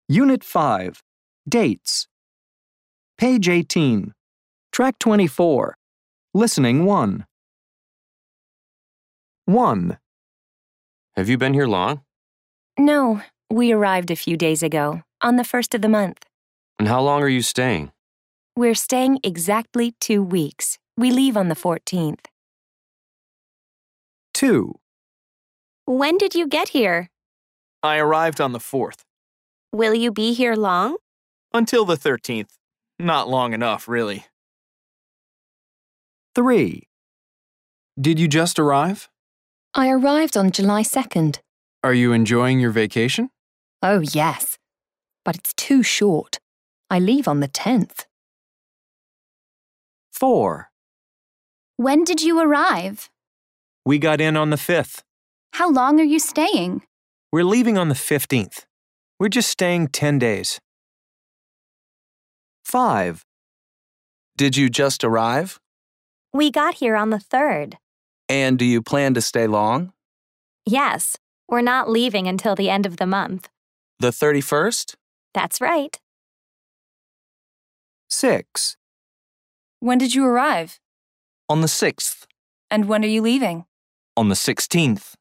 Unit 5. Dates. Page 18. Track 24. Listening 1. 1. Have you been here long? No, we arrived a few days ago, on the 1st of the month. And how long are you staying? We're staying exactly 2 weeks. We leave on the 14th. 2. When did you get here? I arrived on the 4th. Will you be here long? Until the 13th. Not long enough, really. 3. Did you just arrive? I arrived on July 2nd. Are you enjoying your vacation? Oh, yes. But it's too short. I leave on the 10th. 4. When did you arrive? We got in on the 5th. How long are you staying? We're leaving on the 15th. We're just staying 10 days. 5. Did you just arrive? We got here on the 3rd. And do you plan to stay long? Yes, we're not leaving until the end of the month. The 31st? That's right. 6. When did you arrive? On the 6th. And when are you leaving? On the 16th.